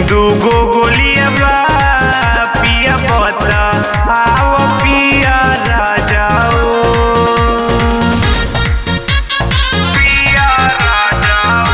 दूगो गोलिया बा पिया बता आओ पिया राजाओ पिया राजाओ।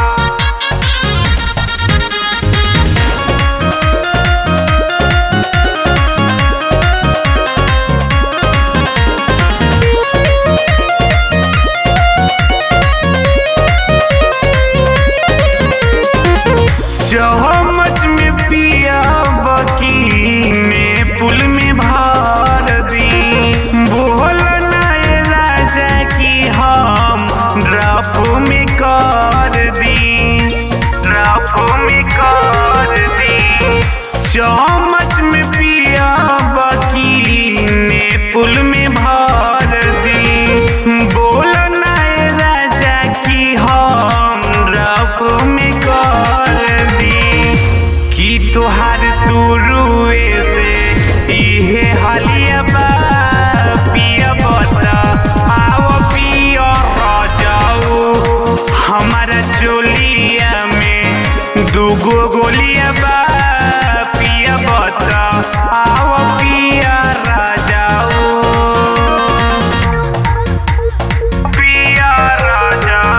चौमच में पिया बकी में पुल में भर दी बोल नए राजा की हम ड्राफ में कर दी ड्राफ में कर दी। चौमच में पिया बकी में पुल में भर दी बोल नए राजा की हम ड्राफ में तोहार शुरुए से इहे हालिया बा पिया बता आओ पिया राजाओ। हमारा चोलिया में दूगो गोलिया बा पिया बता आओ पिया राजाओ पिया राजाओ।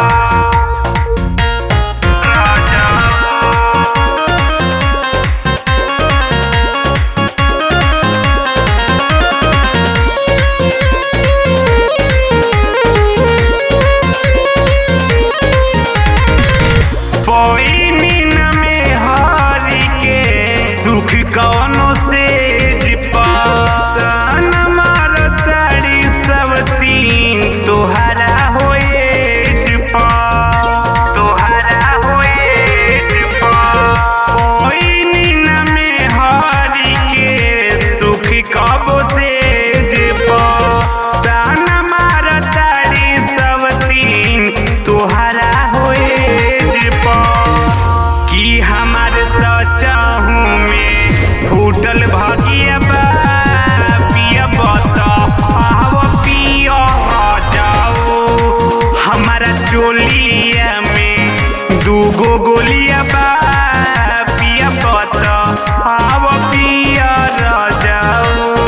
कौनो से जिपान मार ताड़ी सब तीन तोहरा होए जिपा तोहरा होए जिपा कोई नीन में हारी के सुख कबो से जिपा तान मार ताड़ी सब तीन तोहरा होए जिपा कि हमार सचा हूँ में फूटल भागिया बा पिया बता आओ पिया राजाओ। हमारा चोलिया में दूगो गोलिया बा पिया बता आओ पिया राजाओ।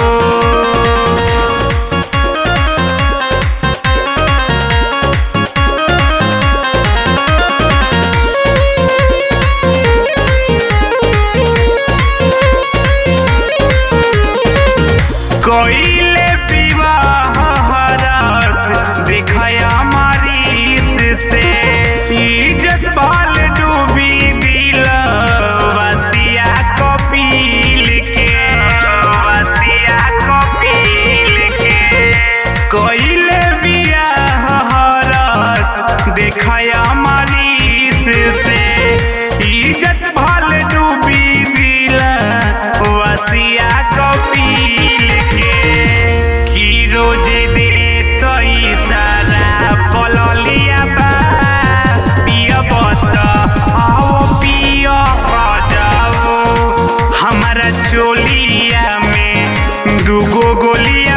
कोइले विवाह हरस दिखाया मारीस से इज्जत बाल डूबी दिल वसिया कपिल के वसिया कपिल के। कोइले विवाह हरस दिखाया मारीस से इज्जत बाल डूबी दिल वसिया कपिल रोजे दे तो सारा पलिया बा पिया बता आओ पिया राजाओ। हमारा चोलिया में दूगो गोलिया